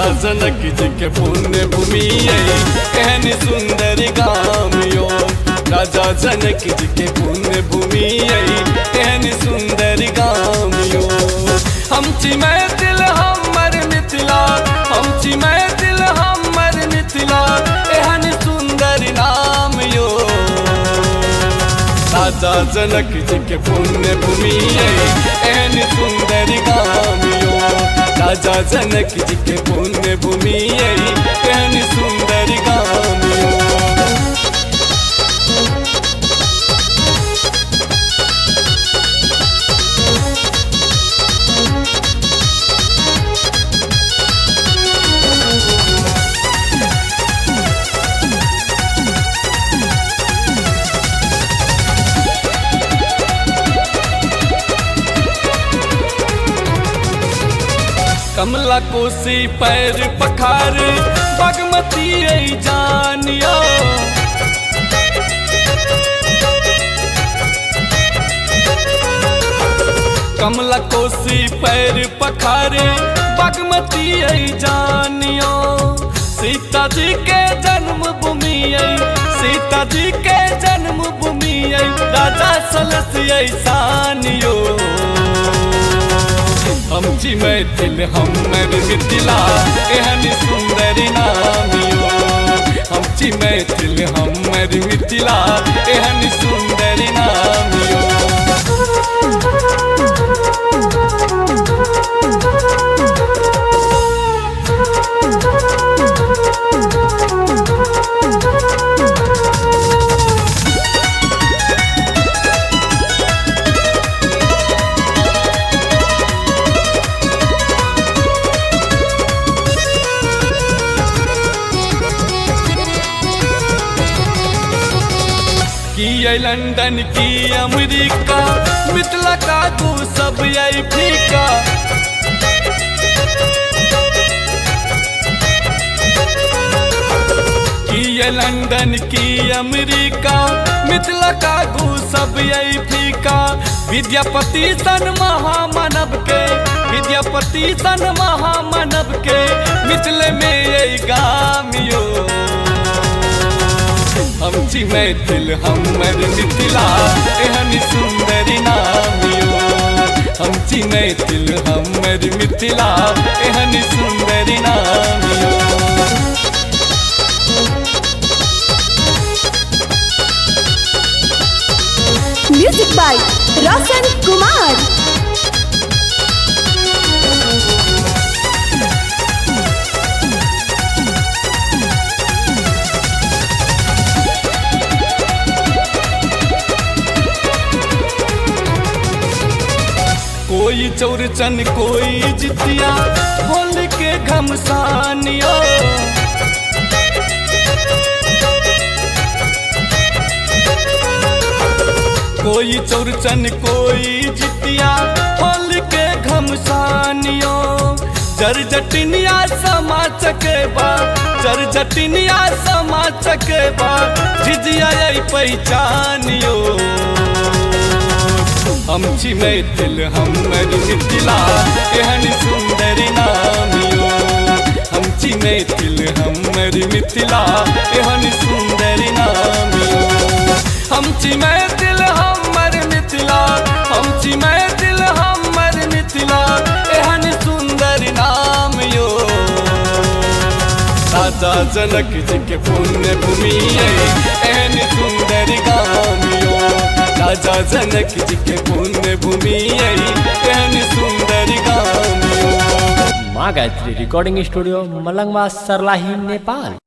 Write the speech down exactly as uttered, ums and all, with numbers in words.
जनक जी के पुण्य भूमि एहन सुंदर गाम यो। राजा जनक जी के पुण्य भूमि एहन सुंदर गाम यो। हम छी मैथिल हमर मिथिला, हम छी मैथिल हमर मिथिला एहन सुंदर नाम यो। राजा जनक जी के पुण्य भूमि एहन सुंदर गाम यो। राजा जनक जी के पुण्य भूमि एहन सुंदर गाम यो। कमला कोसी पैर पखार बागमती जानियो। कमला कोसी पैर पखार बागमती जानियो। सीता जी के जन्म भूमि, सीता जी के जन्म भूमि राजा सलसिय सानियो। हम छी मैथिल हमर मिथिला एहन सुंदर नाम यो। हम छी मैथिल हमर मिथिला एहन सुंदर नाम यो। की लंदन की अमेरिका मिथिला का तू सब यही फीका। की लंदन की अमेरिका मिथिला का तू सब यही फीका। विद्यापति सन महामानव के, विद्यापति सन महामानव के मिथिले में यही गाम यो। हम छी मैथिल हमर मिथिला एहन सुंदर नाम यो। हम छी मैथिल हमर मिथिला एहन सुंदर नाम यो। Music by Roshan Kumar. कोई चौरचन कोई जितिया होल के घमसानियो। कोई चौरचन कोई जितिया होल के घमसानियो। जर जटिनिया समा चकेबा, जर जटिनिया समा चकेबा झिझिया पहचानियो। हम छी मैथिल हमर मिथिला एहन सुंदर नाम यो। हम छी मैथिल हमर मिथिला एहन सुंदर नाम यो। हम छी मैथिल हमर मिथिला, हम छी मैथिल हमर मिथिला एहन सुंदर नाम यो। राजा जनक जी के पुण्य भूमि एहन सुंदर गाम यो। राजा जनक जी के पुण्य भूमि एहन सुंदर गाम यो। माँ गायत्री रिकॉर्डिंग स्टूडियो मलंगवा, सरलाही, नेपाल।